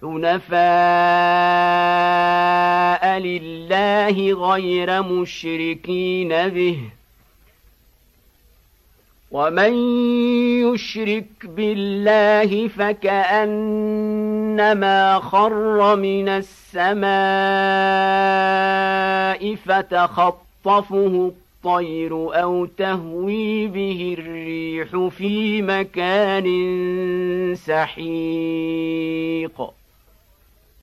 حنفاء لله غير مشركين به ومن يشرك بالله فكأنما خر من السماء فتخطفه الطير أو تهوي به الريح في مكان سحيق